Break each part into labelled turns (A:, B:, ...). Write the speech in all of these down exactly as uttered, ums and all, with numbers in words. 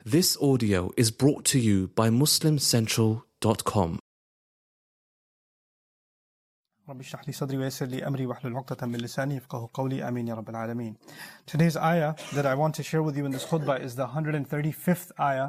A: This audio is brought to you by muslim central dot com.
B: رب اشرح لي صدري ويسر لي أمري واحلل عقدة من لساني يفقهوا قولي آمين يا رب العالمين. Today's ayah that I want to share with you in this khutbah is the one hundred thirty-fifth ayah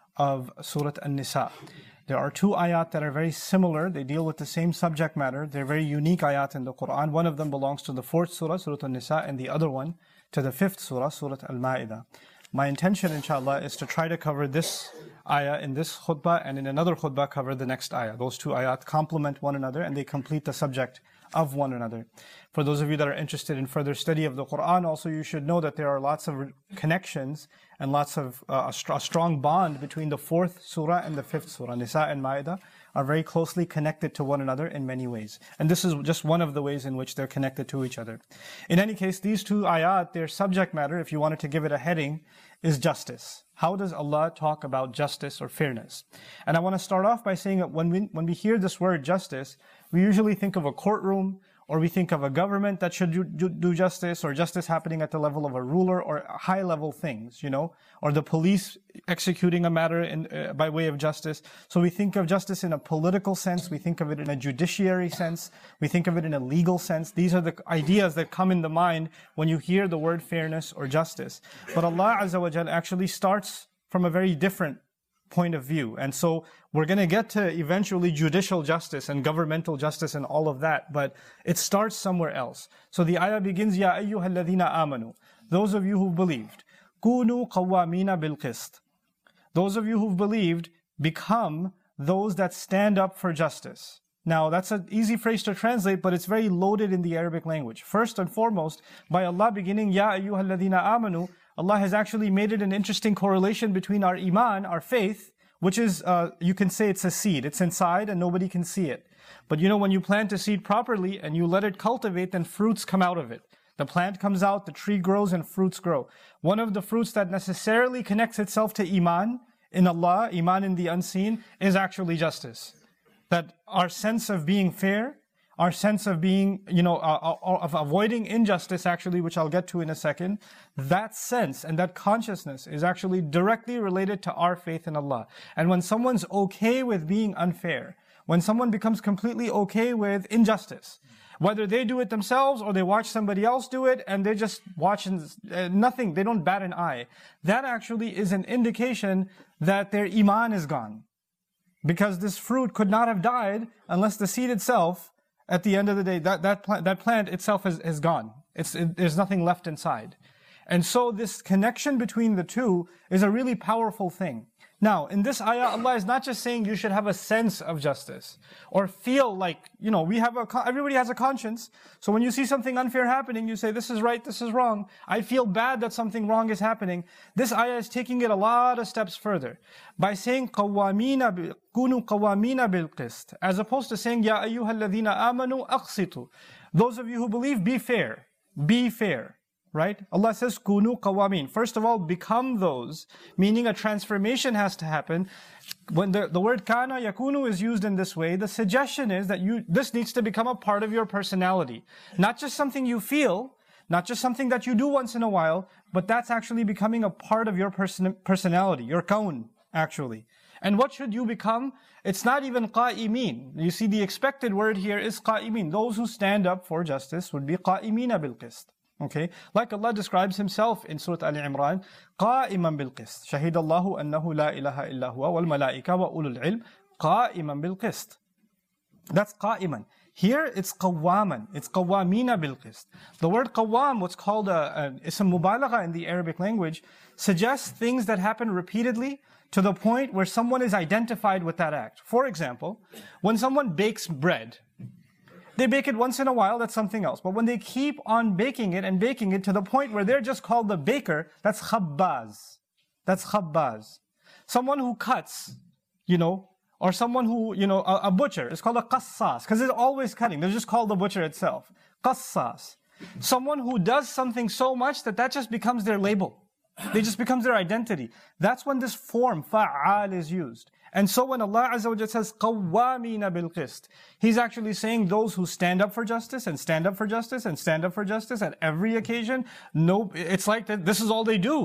B: of Surah An-Nisa. There are two ayat that are very similar. They deal with the same subject matter. They're very unique ayat in the Quran. One of them belongs to the fourth surah, Surah An-Nisa, and the other one to the fifth surah, Surah Al-Ma'idah. My intention, inshallah, is to try to cover this ayah in this khutbah and in another khutbah cover the next ayah. Those two ayat complement one another and they complete the subject of one another. For those of you that are interested in further study of the Quran, also you should know that there are lots of connections and lots of uh, a, st- a strong bond between the fourth surah and the fifth surah. Nisa and Ma'idah are very closely connected to one another in many ways. And this is just one of the ways in which they're connected to each other. In any case, these two ayat, their subject matter, if you wanted to give it a heading, is justice. How does Allah talk about justice or fairness? And I want to start off by saying that when we, when we hear this word justice, we usually think of a courtroom, or we think of a government that should do, do, do justice, or justice happening at the level of a ruler, or high level things, you know, or the police executing a matter in, uh, by way of justice. So we think of justice in a political sense, we think of it in a judiciary sense, we think of it in a legal sense. These are the ideas that come in the mind when you hear the word fairness or justice. But Allah Azza wa Jal actually starts from a very different point of view. And so we're going to get to eventually judicial justice and governmental justice and all of that, but it starts somewhere else. So the ayah begins, Ya ayyuhal ladhina amanu. Those of you who've believed. Kunu qawwamina bil qist. Those of you who've believed, become those that stand up for justice. Now, that's an easy phrase to translate, but it's very loaded in the Arabic language. First and foremost, by Allah beginning, Ya ayyuhal ladhina amanu, Allah has actually made it an interesting correlation between our iman, our faith, which is, uh, you can say it's a seed. It's inside and nobody can see it. But you know, when you plant a seed properly and you let it cultivate, then fruits come out of it. The plant comes out, the tree grows, and fruits grow. One of the fruits that necessarily connects itself to iman in Allah, iman in the unseen, is actually justice. That our sense of being fair, our sense of being, you know, uh, of avoiding injustice actually, which I'll get to in a second, that sense and that consciousness is actually directly related to our faith in Allah. And when someone's okay with being unfair, when someone becomes completely okay with injustice, whether they do it themselves or they watch somebody else do it and they're just watching uh, nothing, they don't bat an eye, that actually is an indication that their iman is gone. Because this fruit could not have died unless the seed itself, at the end of the day, that, that, plant, that plant itself is, is gone. It's, it, there's nothing left inside. And so this connection between the two is a really powerful thing. Now, in this ayah, Allah is not just saying you should have a sense of justice or feel like, you know, we have a, everybody has a conscience. So when you see something unfair happening, you say, this is right, this is wrong. I feel bad that something wrong is happening. This ayah is taking it a lot of steps further by saying, قَوَّامِينَ كُونُوا قَوَّامِينَ بِالْقِسْطِ, as opposed to saying, يَا أَيُّهَا الَّذِينَ آمَنُوا أَقْسِطُوا. Those of you who believe, be fair. Be fair. Right? Allah says, Kunu qawamin. First of all, become those, meaning a transformation has to happen. When the, the word kana yakunu is used in this way, the suggestion is that you this needs to become a part of your personality. Not just something you feel, not just something that you do once in a while, but that's actually becoming a part of your person, personality, your kaun, actually. And what should you become? It's not even qa'imin. You see, the expected word here is qa'imin. Those who stand up for justice would be qa'imina bil qist. Okay, like Allah describes Himself in Surah Al-Imran, قَائِمًا بِالْقِسْطِ شَهِدَ اللَّهُ أَنَّهُ لَا إِلَهَ إِلَّا هُوَ وَالْمَلَائِكَةُ وَأُولُو الْعِلْمِ قَائِمًا بِالْقِسْطِ. That's qa'iman. Here it's qawwaman. It's qawwamina bil-qist. The word qawwam, what's called a, a ism mubalagha in the Arabic language, suggests things that happen repeatedly to the point where someone is identified with that act. For example, when someone bakes bread, they bake it once in a while, that's something else. But when they keep on baking it and baking it to the point where they're just called the baker, that's khabbaz. That's khabbaz. Someone who cuts, you know, or someone who, you know, a, a butcher is called a qassas, because they're always cutting. They're just called the butcher itself. Qassas. Someone who does something so much that that just becomes their label. They just becomes their identity. That's when this form, fa'al, is used. And so when Allah Azza wa Jalla says, قَوَّامِينَ بِالْقِسْطِ, He's actually saying those who stand up for justice, and stand up for justice, and stand up for justice at every occasion. No, it's like that, this is all they do.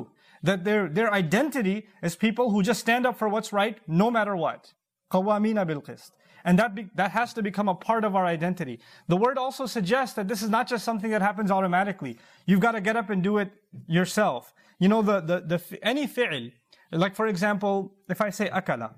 B: that their, their identity is people who just stand up for what's right no matter what. قَوَّامِينَ بِالْقِسْطِ. And that be, that has to become a part of our identity. The word also suggests that this is not just something that happens automatically. You've got to get up and do it yourself. You know, the, the, the any fi'l, like for example, if I say akala,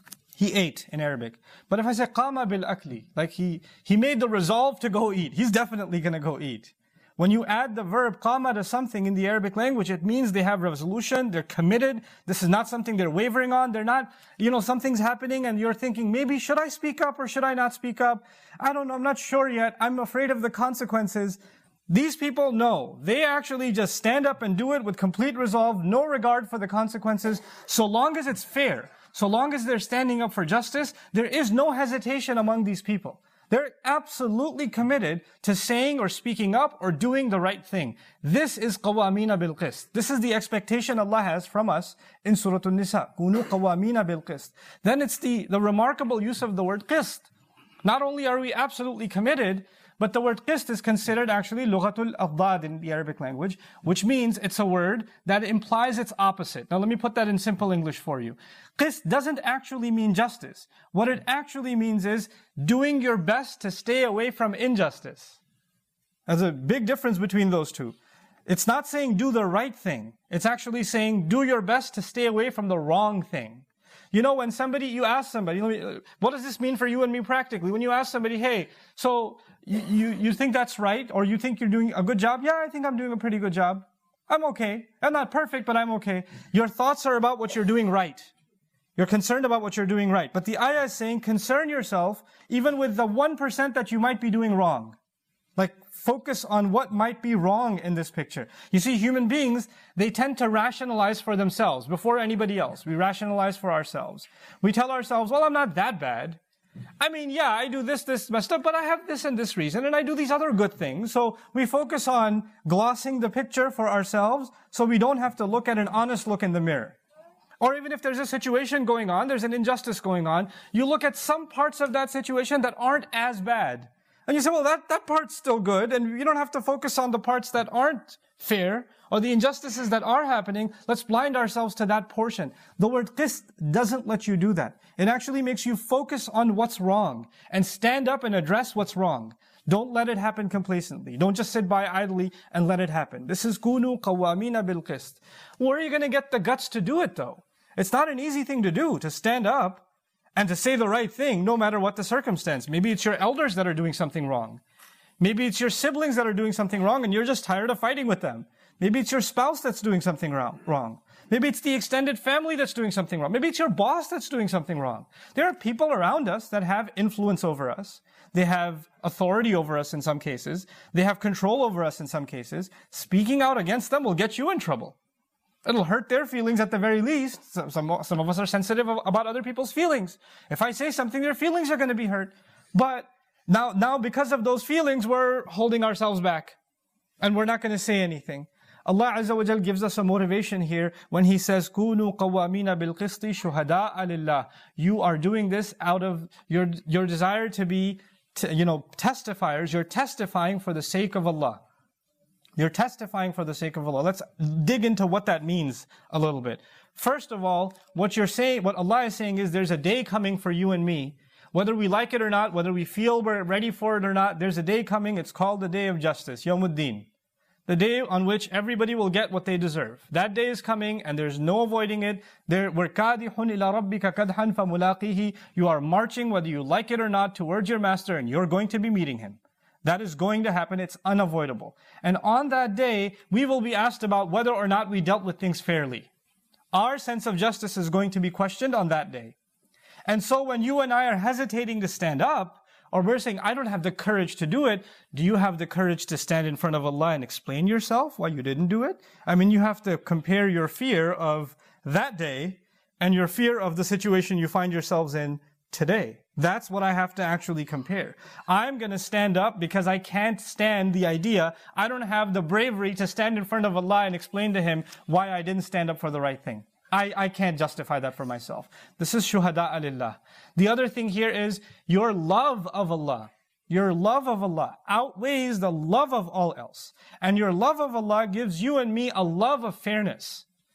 B: he ate in Arabic. But if I say qama bil akli, like he, he made the resolve to go eat, he's definitely going to go eat. When you add the verb qama to something in the Arabic language, it means they have resolution, they're committed. This is not something they're wavering on. They're not, you know, something's happening and you're thinking, maybe should I speak up or should I not speak up? I don't know, I'm not sure yet. I'm afraid of the consequences. These people, no. They actually just stand up and do it with complete resolve, no regard for the consequences, so long as it's fair. So long as they're standing up for justice, there is no hesitation among these people. They're absolutely committed to saying or speaking up or doing the right thing. This is qawamina bil qist. This is the expectation Allah has from us in Surah An-Nisa. Kunu qawamina bil qist. Then it's the, the remarkable use of the word qist. Not only are we absolutely committed, but the word qist is considered actually lughatul adad in the Arabic language, which means it's a word that implies its opposite. Now let me put that in simple English for you. Qist doesn't actually mean justice. What it actually means is doing your best to stay away from injustice. There's a big difference between those two. It's not saying do the right thing. It's actually saying do your best to stay away from the wrong thing. You know, when somebody, you ask somebody, you know, what does this mean for you and me practically? When you ask somebody, hey, so you, you, you think that's right? Or you think you're doing a good job? Yeah, I think I'm doing a pretty good job. I'm okay. I'm not perfect, but I'm okay. Your thoughts are about what you're doing right. You're concerned about what you're doing right. But the ayah is saying, concern yourself even with the one percent that you might be doing wrong. Like, focus on what might be wrong in this picture. You see, human beings, they tend to rationalize for themselves before anybody else. We rationalize for ourselves. We tell ourselves, well, I'm not that bad. I mean, yeah, I do this, this messed up, but I have this and this reason, and I do these other good things. So we focus on glossing the picture for ourselves so we don't have to look at an honest look in the mirror. Or even if there's a situation going on, there's an injustice going on, you look at some parts of that situation that aren't as bad. And you say, well, that, that part's still good, and you don't have to focus on the parts that aren't fair, or the injustices that are happening. Let's blind ourselves to that portion. The word qist doesn't let you do that. It actually makes you focus on what's wrong, and stand up and address what's wrong. Don't let it happen complacently. Don't just sit by idly and let it happen. This is kunu qawamina bil qist. Where are you going to get the guts to do it, though? It's not an easy thing to do, to stand up and to say the right thing, no matter what the circumstance. Maybe it's your elders that are doing something wrong. Maybe it's your siblings that are doing something wrong and you're just tired of fighting with them. Maybe it's your spouse that's doing something wrong. Maybe it's the extended family that's doing something wrong. Maybe it's your boss that's doing something wrong. There are people around us that have influence over us. They have authority over us in some cases. They have control over us in some cases. Speaking out against them will get you in trouble. It'll hurt their feelings at the very least. Some, some, some of us are sensitive about other people's feelings. If I say something, their feelings are going to be hurt. But now, now because of those feelings, we're holding ourselves back. And we're not going to say anything. Allah Azza wa Jal gives us a motivation here when He says, "Kunu qawwamina bil qisti shuhada'a lillah." You are doing this out of your, your desire to be, to, you know, testifiers. You're testifying for the sake of Allah. You're testifying for the sake of Allah. Let's dig into what that means a little bit. First of all, what you're saying, what Allah is saying is there's a day coming for you and me. Whether we like it or not, whether we feel we're ready for it or not, there's a day coming. It's called the day of justice, Yawmuddin. The day on which everybody will get what they deserve. That day is coming and there's no avoiding it. There, we're kadihun ila rabbika kadhan famulaqihi. You are marching, whether you like it or not, towards your master and you're going to be meeting him. That is going to happen. It's unavoidable. And on that day, we will be asked about whether or not we dealt with things fairly. Our sense of justice is going to be questioned on that day. And so when you and I are hesitating to stand up, or we're saying, I don't have the courage to do it, do you have the courage to stand in front of Allah and explain yourself why you didn't do it? I mean, you have to compare your fear of that day and your fear of the situation you find yourselves in today. That's what I have to actually compare. I'm going to stand up because I can't stand the idea. I don't have the bravery to stand in front of Allah and explain to Him why I didn't stand up for the right thing. I, I can't justify that for myself. This is shuhada'a lillah. The other thing here is your love of Allah. Your love of Allah outweighs the love of all else. And your love of Allah gives you and me a love of fairness.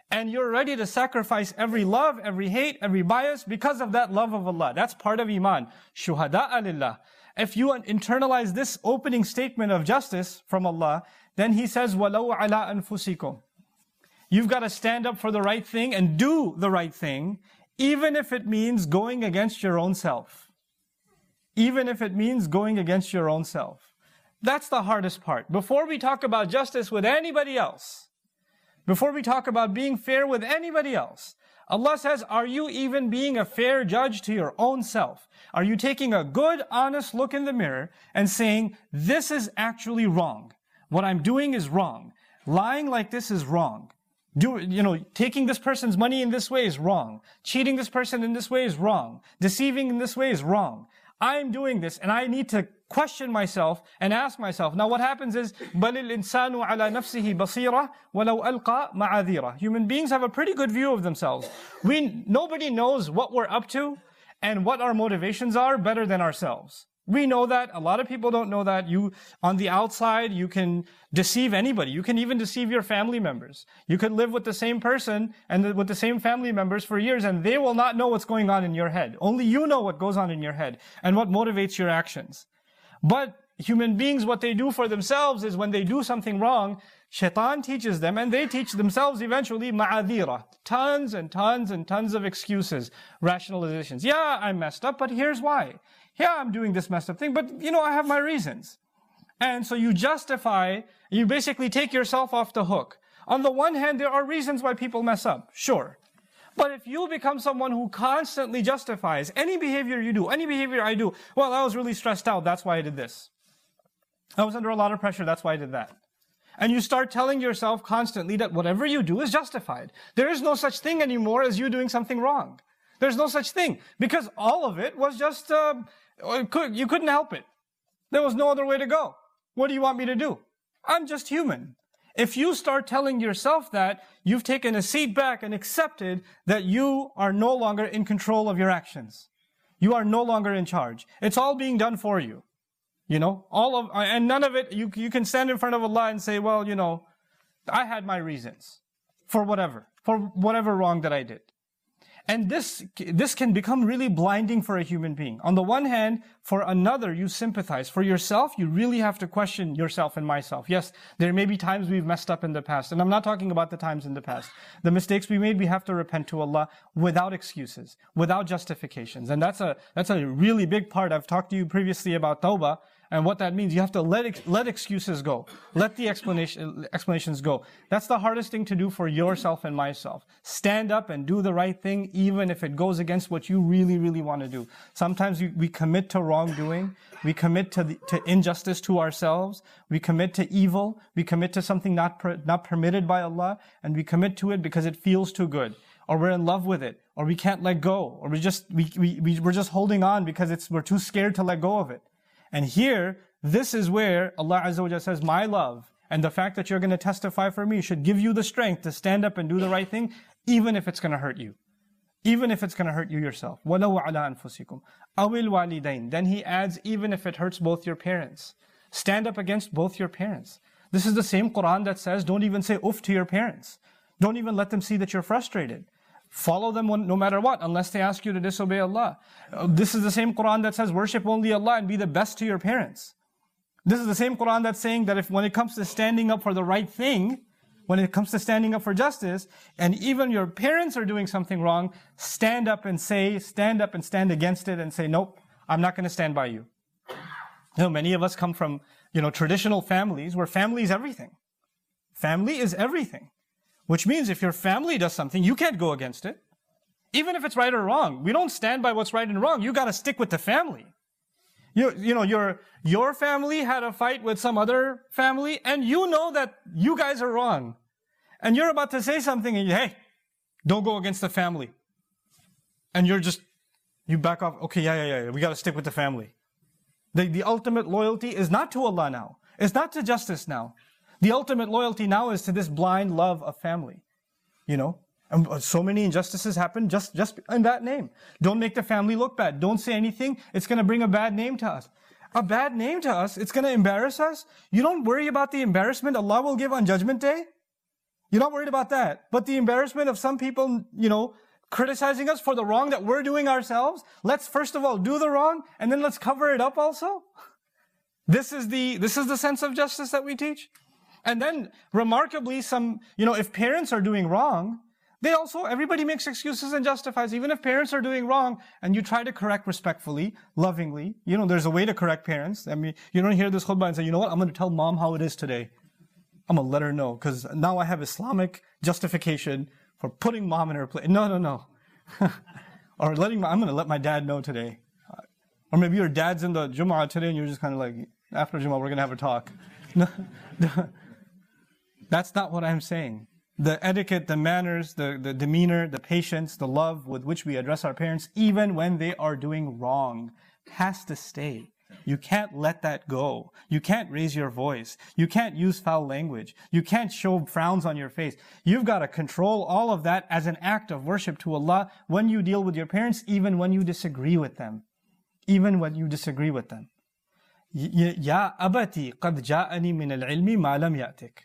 B: And you're ready to sacrifice every love, every hate, every bias because of that love of Allah. That's part of Iman. Shuhada'a lillah. If you internalize this opening statement of justice from Allah, then He says, وَلَوْ عَلَىٰ أَنفُسِكُمْ. You've got to stand up for the right thing and do the right thing, even if it means going against your own self. Even if it means going against your own self. That's the hardest part. Before we talk about justice with anybody else, before we talk about being fair with anybody else, Allah says, are you even being a fair judge to your own self? Are you taking a good, honest look in the mirror and saying, this is actually wrong. What I'm doing is wrong. Lying like this is wrong. Do, you know, taking this person's money in this way is wrong. Cheating this person in this way is wrong. Deceiving in this way is wrong. I'm doing this and I need to question myself and ask myself. Now what happens is, بَلِ الْإِنسَانُ عَلَى نَفْسِهِ بَصِيرًا وَلَوْ أَلْقَى مَعَاذِيرًا. Human beings have a pretty good view of themselves. We, nobody knows what we're up to and what our motivations are better than ourselves. We know that. A lot of people don't know that. You, on the outside, you can deceive anybody. You can even deceive your family members. You could live with the same person and with the same family members for years and they will not know what's going on in your head. Only you know what goes on in your head and what motivates your actions. But human beings, what they do for themselves is when they do something wrong, Shaitan teaches them and they teach themselves eventually ma'adhira. Tons and tons and tons of excuses, rationalizations. Yeah, I messed up, but here's why. Yeah, I'm doing this messed up thing, but you know, I have my reasons. And so you justify, you basically take yourself off the hook. On the one hand, there are reasons why people mess up, sure. But if you become someone who constantly justifies any behavior you do, any behavior I do, well, I was really stressed out, that's why I did this. I was under a lot of pressure, that's why I did that. And you start telling yourself constantly that whatever you do is justified. There is no such thing anymore as you doing something wrong. There's no such thing. Because all of it was just, uh, you couldn't help it. There was no other way to go. What do you want me to do? I'm just human. If you start telling yourself that, you've taken a seat back and accepted that you are no longer in control of your actions. You are no longer in charge. It's all being done for you. You know, all of, and none of it, you, you can stand in front of Allah and say, well, you know, I had my reasons for whatever, for whatever wrong that I did. And this, this can become really blinding for a human being. On the one hand, for another, you sympathize. For yourself, you really have to question yourself and myself. Yes, there may be times we've messed up in the past. And I'm not talking about the times in the past. The mistakes we made, we have to repent to Allah without excuses, without justifications. And that's a, that's a really big part. I've talked to you previously about tawbah. And what that means, you have to let let excuses go. Let the explanation, explanations go. That's the hardest thing to do for yourself and myself. Stand up and do the right thing, even if it goes against what you really, really want to do. Sometimes we, we commit to wrongdoing. We commit to the, to injustice to ourselves. We commit to evil. We commit to something not per, not permitted by Allah. And we commit to it because it feels too good. Or we're in love with it. Or we can't let go. Or we just, we, we, we, we're just holding on because it's, we're too scared to let go of it. And here, this is where Allah Azza wa Jalla says, my love and the fact that you're going to testify for me should give you the strength to stand up and do the right thing, even if it's going to hurt you. Even if it's going to hurt you yourself. وَلَوْ عَلَىٰ أَنفُسِكُمْ أَوِ الْوَالِدَيْنِ. Then he adds, even if it hurts both your parents. Stand up against both your parents. This is the same Quran that says, don't even say uff to your parents. Don't even let them see that you're frustrated. Follow them no matter what, unless they ask you to disobey Allah. This is the same Quran that says worship only Allah and be the best to your parents. This is the same Quran that's saying that if when it comes to standing up for the right thing, when it comes to standing up for justice, and even your parents are doing something wrong, stand up and say, stand up and stand against it and say, nope, I'm not going to stand by you. You know, many of us come from, you know, traditional families where family is everything. Family is everything. Which means if your family does something, you can't go against it. Even if it's right or wrong. We don't stand by what's right and wrong. You gotta stick with the family. You, you know, your, your family had a fight with some other family, and you know that you guys are wrong. And you're about to say something, and you, hey, don't go against the family. And you're just, you back off, okay, yeah, yeah, yeah, we gotta stick with the family. The, the ultimate loyalty is not to Allah now. It's not to justice now. The ultimate loyalty now is to this blind love of family. You know? And so many injustices happen just, just in that name. Don't make the family look bad. Don't say anything. It's going to bring a bad name to us. A bad name to us? It's going to embarrass us? You don't worry about the embarrassment Allah will give on Judgment Day? You're not worried about that. But the embarrassment of some people, you know, criticizing us for the wrong that we're doing ourselves, let's first of all do the wrong, and then let's cover it up also. This is the, this is the sense of justice that we teach. And then, remarkably, some, you know, if parents are doing wrong, they also, everybody makes excuses and justifies. Even if parents are doing wrong, and you try to correct respectfully, lovingly, you know, there's a way to correct parents. I mean, you don't hear this khutbah and say, you know what, I'm going to tell mom how it is today. I'm going to let her know, because now I have Islamic justification for putting mom in her place. No, no, no. Or letting, my, I'm going to let my dad know today. Or maybe your dad's in the Jumu'ah today and you're just kind of like, after Jumu'ah, we're going to have a talk. No, no, that's not what I'm saying. The etiquette, the manners, the, the demeanor, the patience, the love with which we address our parents, even when they are doing wrong, has to stay. You can't let that go. You can't raise your voice. You can't use foul language. You can't show frowns on your face. You've got to control all of that as an act of worship to Allah when you deal with your parents, even when you disagree with them. Even when you disagree with them. Ya abati qad ja'ani min al-ilmi ma lam ya'tik.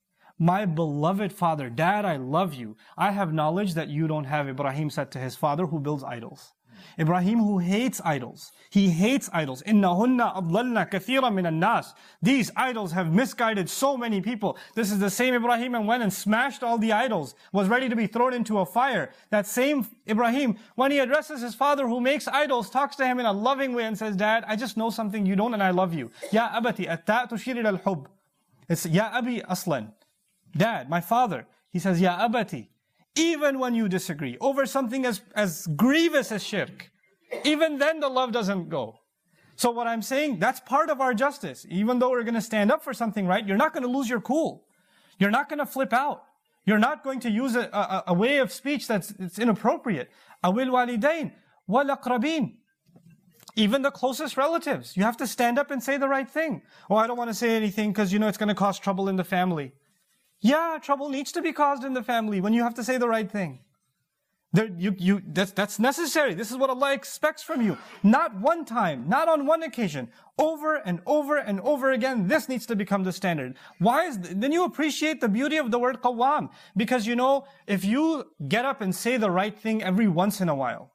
B: My beloved father, Dad, I love you. I have knowledge that you don't have. Ibrahim said to his father who builds idols. Ibrahim who hates idols. He hates idols. Innahunna adlalna kathira min an-nas. These idols have misguided so many people. This is the same Ibrahim and went and smashed all the idols, was ready to be thrown into a fire. That same Ibrahim, when he addresses his father who makes idols, talks to him in a loving way and says, Dad, I just know something you don't and I love you. Ya abati, at-ta' tushir ila al-hub. It's Ya abi aslan. Dad, my father. He says, Ya abati. Even when you disagree over something as, as grievous as shirk, even then the love doesn't go. So what I'm saying, that's part of our justice. Even though we're going to stand up for something right, you're not going to lose your cool. You're not going to flip out. You're not going to use a, a, a way of speech that's it's inappropriate. Awil walidain wal aqrabin. Even the closest relatives. You have to stand up and say the right thing. Oh, I don't want to say anything because you know it's going to cause trouble in the family. Yeah, trouble needs to be caused in the family when you have to say the right thing. There, you, you, that's, that's necessary. This is what Allah expects from you. Not one time, not on one occasion. Over and over and over again, this needs to become the standard. Why is, then you appreciate the beauty of the word qawwam. Because you know, if you get up and say the right thing every once in a while,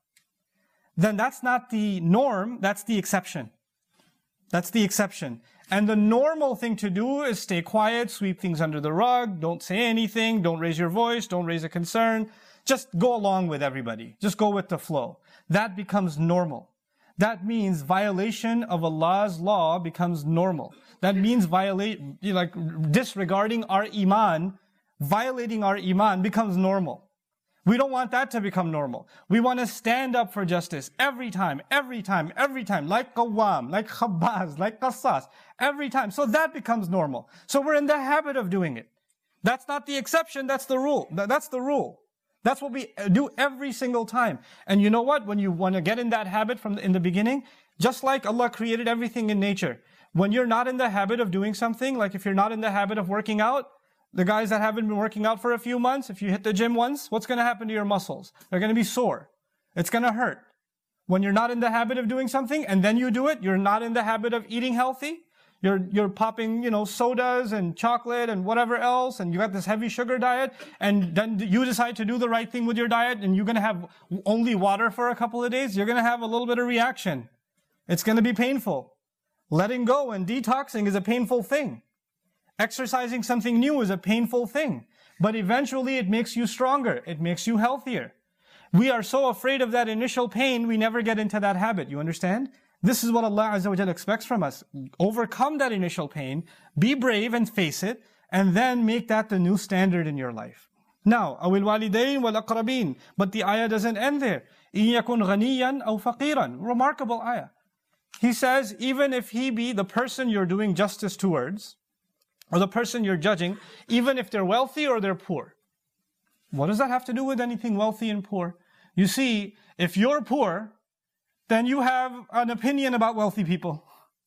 B: then that's not the norm, that's the exception. That's the exception. And the normal thing to do is stay quiet, sweep things under the rug, don't say anything, don't raise your voice, don't raise a concern. Just go along with everybody. Just go with the flow. That becomes normal. That means violation of Allah's law becomes normal. That means violate, like disregarding our iman, violating our iman becomes normal. We don't want that to become normal. We want to stand up for justice every time, every time, every time, like Qawwam, like Khabbaz, like Qassas, every time. So that becomes normal. So we're in the habit of doing it. That's not the exception, that's the rule. That's the rule. That's what we do every single time. And you know what? When you want to get in that habit from the, in the beginning, just like Allah created everything in nature, when you're not in the habit of doing something, like if you're not in the habit of working out, the guys that haven't been working out for a few months, if you hit the gym once, what's going to happen to your muscles? They're going to be sore. It's going to hurt. When you're not in the habit of doing something and then you do it, you're not in the habit of eating healthy. You're, you're popping, you know, sodas and chocolate and whatever else, and you got this heavy sugar diet, and then you decide to do the right thing with your diet, and you're going to have only water for a couple of days, you're going to have a little bit of reaction. It's going to be painful. Letting go and detoxing is a painful thing. Exercising something new is a painful thing. But eventually it makes you stronger. It makes you healthier. We are so afraid of that initial pain, we never get into that habit. You understand? This is what Allah Azza wa Jalla expects from us. Overcome that initial pain, be brave and face it, and then make that the new standard in your life. Now, awil walidain wal aqrabin. But the ayah doesn't end there. In yakun ghaniyan aw faqiran. Remarkable ayah. He says, even if he be the person you're doing justice towards, or the person you're judging, even if they're wealthy or they're poor. What does that have to do with anything wealthy and poor? You see, if you're poor, then you have an opinion about wealthy people.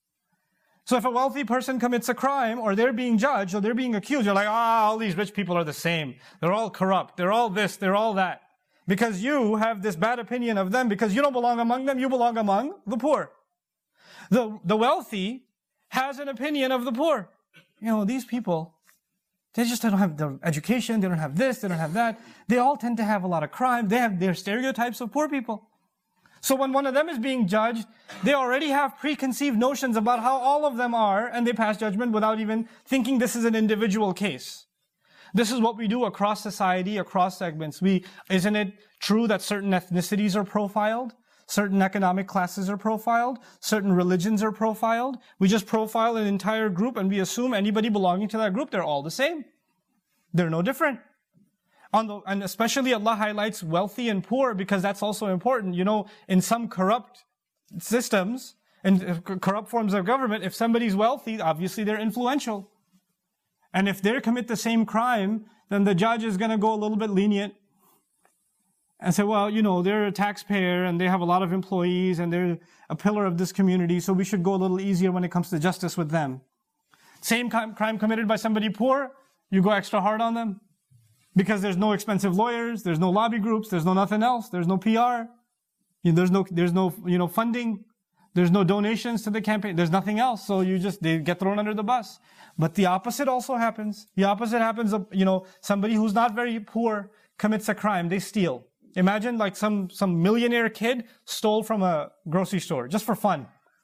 B: So if a wealthy person commits a crime, or they're being judged, or they're being accused, you're like, ah, oh, all these rich people are the same. They're all corrupt. They're all this, they're all that. Because you have this bad opinion of them, because you don't belong among them, you belong among the poor. The, the wealthy has an opinion of the poor. You know, these people, They just don't have the education, they don't have this, they don't have that. They all tend to have a lot of crime. They have their stereotypes of poor people. So when one of them is being judged, they already have preconceived notions about how all of them are, and they pass judgment without even thinking this is an individual case. This is what we do across society, across segments. We, isn't it true that certain ethnicities are profiled? Certain economic classes are profiled. Certain religions are profiled. We just profile an entire group and we assume anybody belonging to that group, they're all the same. They're no different. On the, and especially Allah highlights wealthy and poor because that's also important. You know, in some corrupt systems, in corrupt forms of government, if somebody's wealthy, obviously they're influential. And if they commit the same crime, then the judge is going to go a little bit lenient and say, well, you know, they're a taxpayer and they have a lot of employees and they're a pillar of this community, so we should go a little easier when it comes to justice with them. Same crime committed by somebody poor, you go extra hard on them. Because there's no expensive lawyers, there's no lobby groups, there's no nothing else, there's no P R, you know, there's no, there's no, you know, funding, there's no donations to the campaign, there's nothing else, so you just, they get thrown under the bus. But the opposite also happens. The opposite happens, you know, somebody who's not very poor commits a crime, they steal. Imagine like some, some millionaire kid stole from a grocery store, just for fun.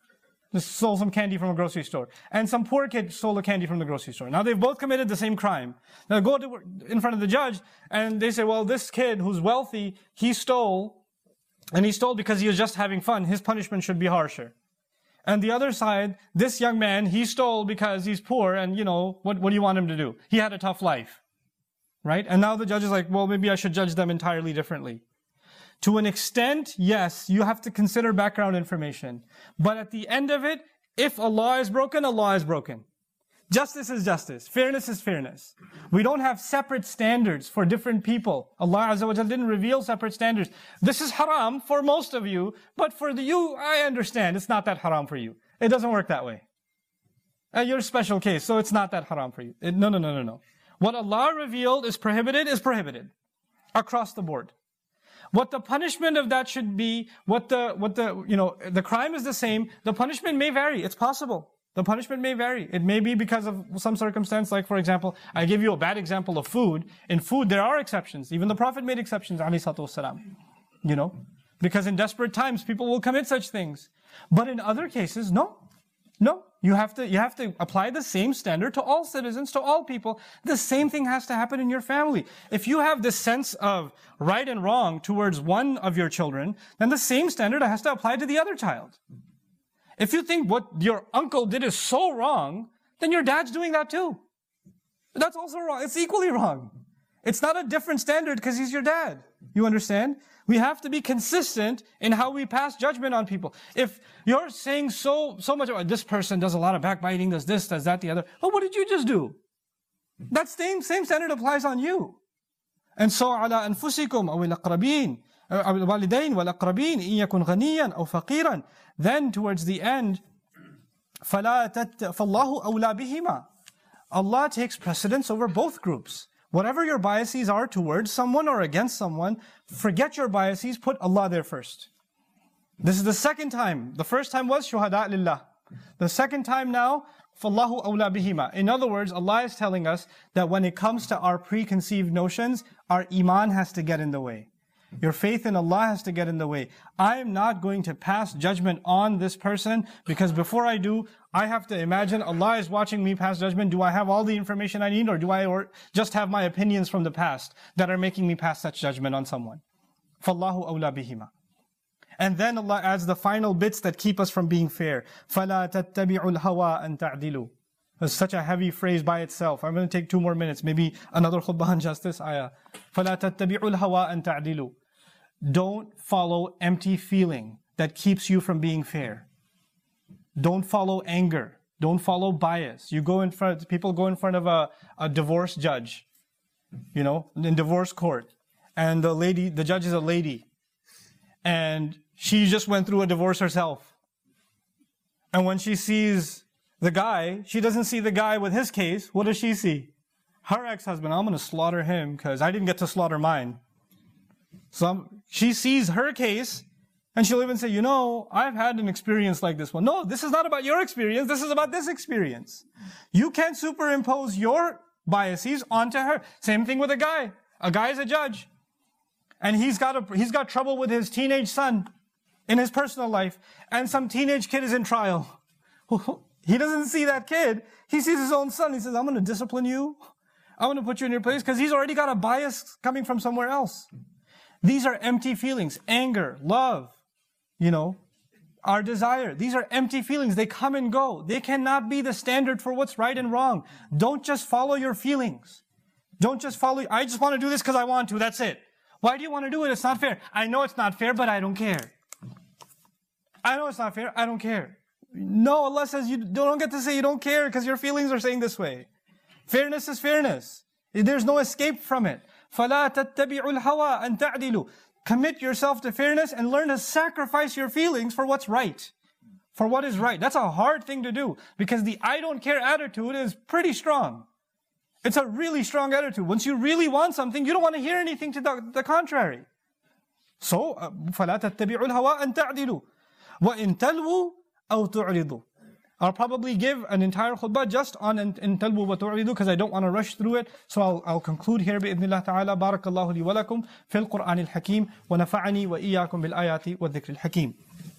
B: Just stole some candy from a grocery store. And some poor kid stole the candy from the grocery store. Now they've both committed the same crime. Now go to, in front of the judge and they say, well, this kid who's wealthy, he stole, and he stole because he was just having fun. His punishment should be harsher. And the other side, this young man, he stole because he's poor and, you know, what, what do you want him to do? He had a tough life. Right? And now the judge is like, well, maybe I should judge them entirely differently. To an extent, yes, you have to consider background information. But at the end of it, if a law is broken, a law is broken. Justice is justice. Fairness is fairness. We don't have separate standards for different people. Allah Azza wa Jalla didn't reveal separate standards. This is haram for most of you, but for the you, I understand. It's not that haram for you. It doesn't work that way. Uh, you're a special case, so it's not that haram for you. It, no, no, no, no, no. What Allah revealed is prohibited, is prohibited. Across the board. What the punishment of that should be, what the, what the, you know, the crime is the same, the punishment may vary. It's possible. The punishment may vary. It may be because of some circumstance, like for example, I give you a bad example of food. In food, there are exceptions. Even the Prophet made exceptions, alayhi salatu wasalam. You know, because in desperate times, people will commit such things. But in other cases, no. No. You have to, you have to apply the same standard to all citizens, to all people. The same thing has to happen in your family. If you have this sense of right and wrong towards one of your children, then the same standard has to apply to the other child. If you think what your uncle did is so wrong, then your dad's doing that too. That's also wrong. It's equally wrong. It's not a different standard because he's your dad. You understand? We have to be consistent in how we pass judgment on people. If you're saying so, so much about this person does a lot of backbiting, does this, does that, the other. Well, what did you just do? That same, same standard applies on you. And so, على أنفسكم أو الأقربين أو الوالدين والأقربين إن يكن غنيا أو فقيرا. Then towards the end, فلا تت فالله أولى بهما. Allah takes precedence over both groups. Whatever your biases are towards someone or against someone, forget your biases, put Allah there first. This is the second time. The first time was shuhada lillah. The second time now, فَاللَّهُ أَوْلَى بِهِمَا. In other words, Allah is telling us that when it comes to our preconceived notions, our iman has to get in the way. Your faith in Allah has to get in the way. I am not going to pass judgment on this person because before I do, I have to imagine Allah is watching me pass judgment. Do I have all the information I need or do I or just have my opinions from the past that are making me pass such judgment on someone? فَاللَّهُ أَوْلَى بِهِمَا. And then Allah adds the final bits that keep us from being fair. فَلَا تَتَّبِعُوا الْهَوَىٰ أَن تَعْدِلُوا. It's such a heavy phrase by itself. I'm going to take two more minutes, maybe another khutbah on justice ayah. فَلَا تَتَّبِعُوا الْهَوَىٰ أَن تَعْدِلُوا. Don't follow empty feeling that keeps you from being fair. Don't follow anger. Don't follow bias. You go in front, people go in front of a, a divorce judge, you know, in divorce court. And the lady, the judge is a lady. And she just went through a divorce herself. And when she sees the guy, she doesn't see the guy with his case. What does she see? Her ex-husband, I'm going to slaughter him because I didn't get to slaughter mine. So I'm, she sees her case, and she'll even say, you know, I've had an experience like this one. No, this is not about your experience. This is about this experience. You can't superimpose your biases onto her. Same thing with a guy. A guy is a judge. And he's got a, he's got trouble with his teenage son in his personal life. And some teenage kid is in trial. He doesn't see that kid. He sees his own son. He says, I'm going to discipline you. I'm going to put you in your place, because he's already got a bias coming from somewhere else. These are empty feelings. Anger, love, you know, our desire. These are empty feelings. They come and go. They cannot be the standard for what's right and wrong. Don't just follow your feelings. Don't just follow, I just want to do this because I want to. That's it. Why do you want to do it? It's not fair. I know it's not fair, but I don't care. I know it's not fair. I don't care. No, Allah says you don't get to say you don't care because your feelings are saying this way. Fairness is fairness. There's no escape from it. فَلَا تَتَّبِعُوا الْهَوَىٰ أَن تَعْدِلُوا. Commit yourself to fairness and learn to sacrifice your feelings for what's right. For what is right. That's a hard thing to do, because the I don't care attitude is pretty strong. It's a really strong attitude. Once you really want something, you don't want to hear anything to the, the contrary. So, فَلَا تَتَّبِعُوا الْهَوَىٰ أَن تَعْدِلُوا وَإِن تَلْوُوا أَوْ تُعْرِضُوا. I'll probably give an entire khutbah just on in talbu wa tu'ridu, because I don't want to rush through it. So I'll, I'll conclude here bi'idhnillah ta'ala. Barakallahu li wa lakum fil Qur'an al-Hakim wa nafa'ani wa iyyakum bil ayati wa dhikr al-Hakim.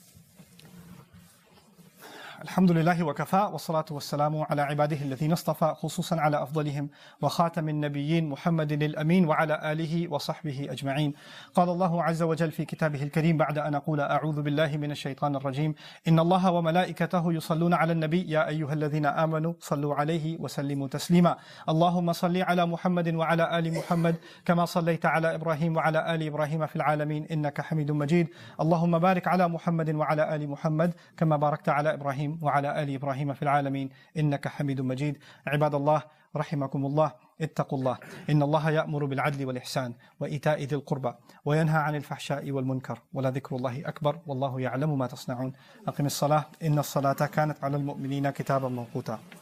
B: الحمد لله وكفى والصلاة والسلام على عباده الذين اصطفى خصوصا على أفضلهم وخاتم النبيين محمد الأمين وعلى آله وصحبه أجمعين. قال الله عز وجل في كتابه الكريم بعد أن أقول أعوذ بالله من الشيطان الرجيم إن الله وملائكته يصلون على النبي يا أيها الذين آمنوا صلوا عليه وسلموا تسليما. اللهم صل على محمد وعلى آل محمد كما صليت على إبراهيم وعلى آل إبراهيم في العالمين إنك حميد مجيد. اللهم بارك على محمد وعلى آل محمد كما باركت على إبراهيم وعلى آل إبراهيم في العالمين إنك حميد مجيد. عباد الله رحمكم الله، اتقوا الله. إن الله يأمر بالعدل والإحسان وإيتاء ذي القربى وينهى عن الفحشاء والمنكر ولذكر الله أكبر والله يعلم ما تصنعون. أقم الصلاة إن الصلاة كانت على المؤمنين كتابا موقوتا.